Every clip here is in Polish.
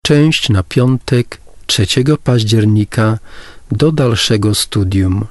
Część na piątek 3 października do dalszego studium.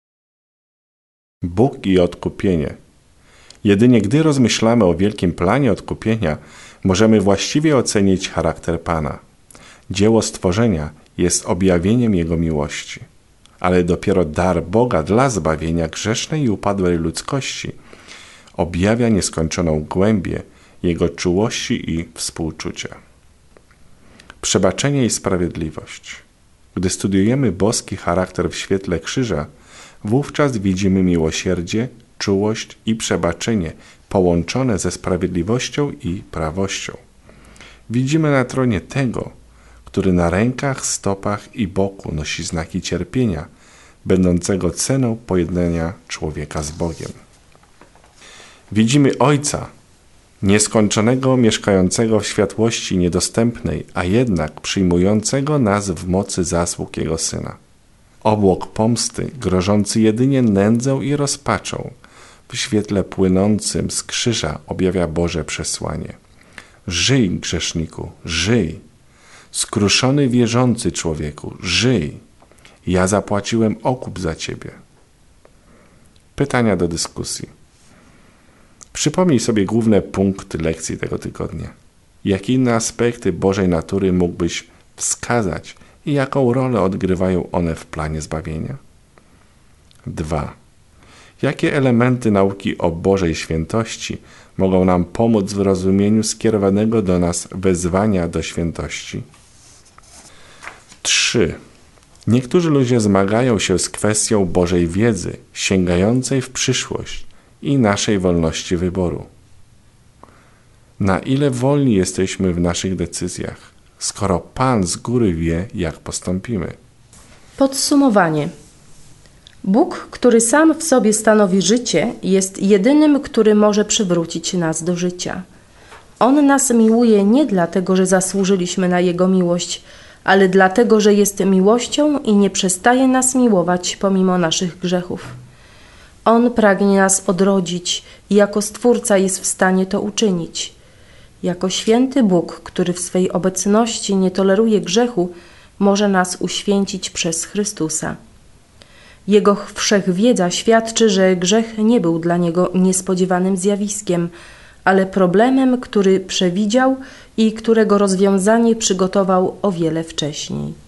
Bóg i odkupienie. Jedynie gdy rozmyślamy o wielkim planie odkupienia, możemy właściwie ocenić charakter Pana. Dzieło stworzenia jest objawieniem Jego miłości, ale dopiero dar Boga dla zbawienia grzesznej i upadłej ludzkości objawia nieskończoną głębię Jego czułości i współczucia. Przebaczenie i sprawiedliwość. Gdy studiujemy boski charakter w świetle krzyża, wówczas widzimy miłosierdzie, czułość i przebaczenie połączone ze sprawiedliwością i prawością. Widzimy na tronie tego, który na rękach, stopach i boku nosi znaki cierpienia, będącego ceną pojednania człowieka z Bogiem. Widzimy Ojca, nieskończonego, mieszkającego w światłości niedostępnej, a jednak przyjmującego nas w mocy zasług Jego Syna. Obłok pomsty, grożący jedynie nędzą i rozpaczą, w świetle płynącym z krzyża objawia Boże przesłanie. Żyj, grzeszniku, żyj! Skruszony wierzący człowieku, żyj! Ja zapłaciłem okup za ciebie. Pytania do dyskusji. Przypomnij sobie główne punkty lekcji tego tygodnia. Jakie inne aspekty Bożej natury mógłbyś wskazać i jaką rolę odgrywają one w planie zbawienia? 2. Jakie elementy nauki o Bożej świętości mogą nam pomóc w rozumieniu skierowanego do nas wezwania do świętości? 3. Niektórzy ludzie zmagają się z kwestią Bożej wiedzy, sięgającej w przyszłość i naszej wolności wyboru. Na ile wolni jesteśmy w naszych decyzjach, skoro Pan z góry wie, jak postąpimy? Podsumowanie. Bóg, który sam w sobie stanowi życie, jest jedynym, który może przywrócić nas do życia. On nas miłuje nie dlatego, że zasłużyliśmy na Jego miłość, ale dlatego, że jest miłością i nie przestaje nas miłować pomimo naszych grzechów. On pragnie nas odrodzić i jako Stwórca jest w stanie to uczynić. Jako święty Bóg, który w swej obecności nie toleruje grzechu, może nas uświęcić przez Chrystusa. Jego wszechwiedza świadczy, że grzech nie był dla Niego niespodziewanym zjawiskiem, ale problemem, który przewidział i którego rozwiązanie przygotował o wiele wcześniej.